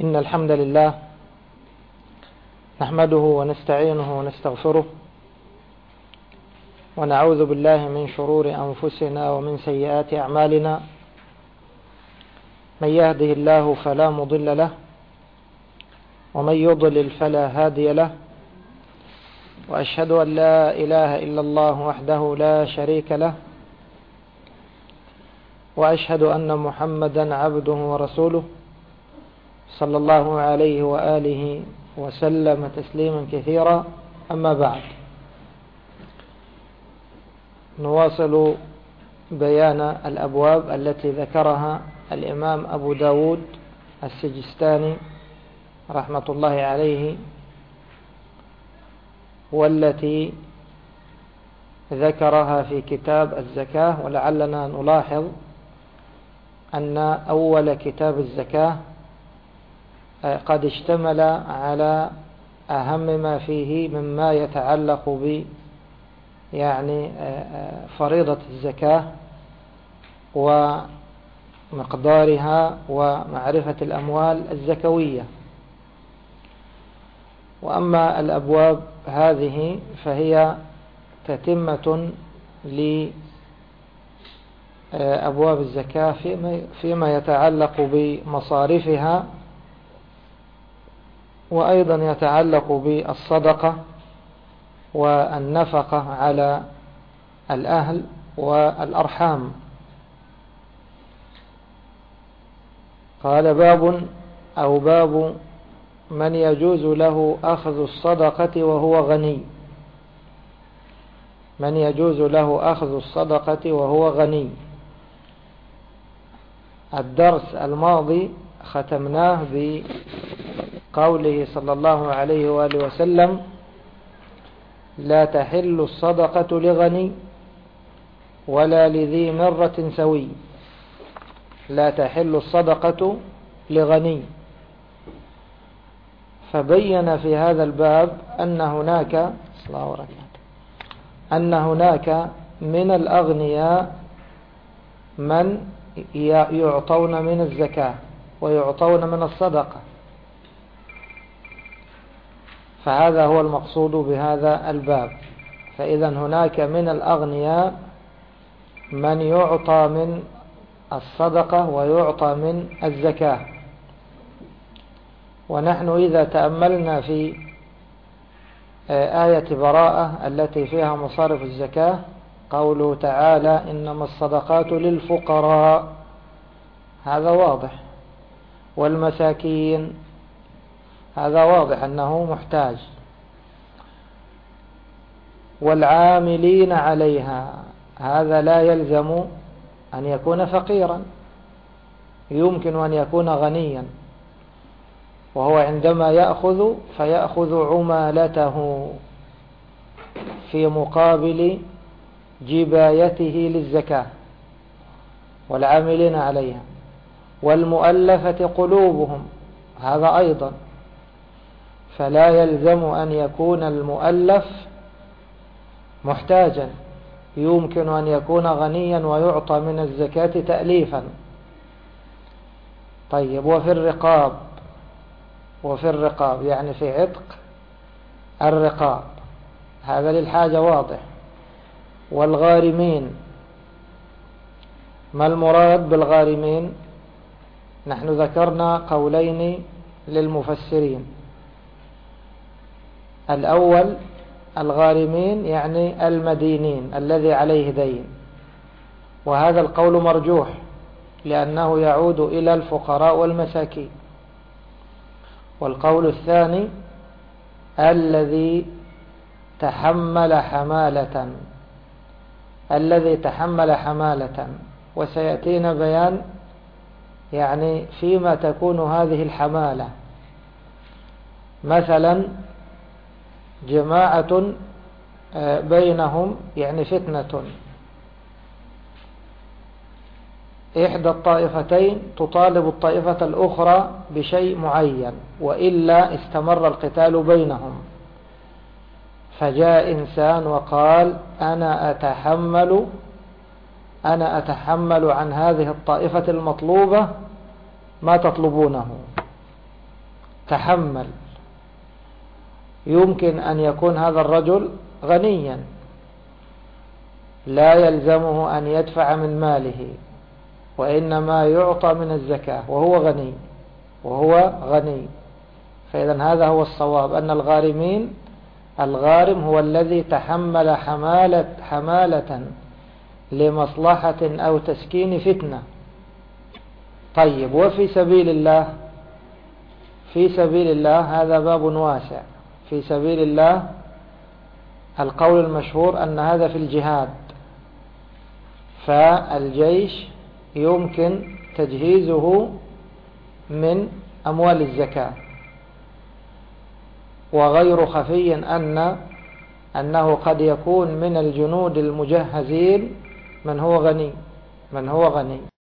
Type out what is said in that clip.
إن الحمد لله نحمده ونستعينه ونستغفره ونعوذ بالله من شرور أنفسنا ومن سيئات أعمالنا. من يهده الله فلا مضل له ومن يضلل فلا هادي له، وأشهد أن لا إله إلا الله وحده لا شريك له، وأشهد أن محمدا عبده ورسوله صلى الله عليه وآله وسلم تسليما كثيرا. أما بعد، نواصل بيان الأبواب التي ذكرها الإمام أبو داود السجستاني رحمة الله عليه، والتي ذكرها في كتاب الزكاة. ولعلنا نلاحظ أن أول كتاب الزكاة قد اشتمل على أهم ما فيه مما يتعلق ب فريضة الزكاة ومقدارها ومعرفة الأموال الزكوية. وأما الأبواب هذه فهي تتمة لأبواب الزكاة فيما يتعلق بمصارفها، وأيضا يتعلق بالصدقة والنفقة على الأهل والأرحام. قال باب من يجوز له أخذ الصدقة وهو غني. من يجوز له أخذ الصدقة وهو غني. الدرس الماضي ختمناه بقوله صلى الله عليه وآله وسلم: لا تحل الصدقة لغني ولا لذي مرة سوي. لا تحل الصدقة لغني. فبين في هذا الباب أن هناك من الأغنياء من يعطون من الزكاة ويعطون من الصدقة، فهذا هو المقصود بهذا الباب. فإذا هناك من الأغنياء من يعطى من الصدقة ويعطى من الزكاة. ونحن إذا تأملنا في آية براءة التي فيها مصارف الزكاة، قوله تعالى: إنما الصدقات للفقراء، هذا واضح. والمساكين، هذا واضح أنه محتاج. والعاملين عليها، هذا لا يلزم أن يكون فقيرا، يمكن أن يكون غنيا، وهو عندما يأخذ فيأخذ عمالته في مقابل جبايته للزكاة. والعاملين عليها. والمؤلفة قلوبهم، هذا أيضا، فلا يلزم أن يكون المؤلف محتاجا، يمكن أن يكون غنيا ويعطى من الزكاة تأليفا. طيب، وفي الرقاب يعني في عتق الرقاب، هذا للحاجة واضح. والغارمين، ما المراد بالغارمين؟ نحن ذكرنا قولين للمفسرين. الأول: الغارمين يعني المدينين الذي عليه دين، وهذا القول مرجوح لأنه يعود إلى الفقراء والمساكين. والقول الثاني: الذي تحمل حمالة، وسيأتينا بيان فيما تكون هذه الحمالة. مثلا جماعة بينهم فتنة، إحدى الطائفتين تطالب الطائفة الأخرى بشيء معين، وإلا استمر القتال بينهم. فجاء إنسان وقال: أنا أتحمل عن هذه الطائفة المطلوبة ما تطلبونه. تحمل، يمكن أن يكون هذا الرجل غنيا لا يلزمه أن يدفع من ماله، وإنما يعطى من الزكاة وهو غني. فإذا هذا هو الصواب، أن الغارم هو الذي تحمل حمالة لمصلحة أو تسكين فتنة. طيب، وفي سبيل الله، في سبيل الله هذا باب واسع. في سبيل الله القول المشهور أن هذا في الجهاد، فالجيش يمكن تجهيزه من أموال الزكاة. وغير خفي أنه قد يكون من الجنود المجهزين من هو غني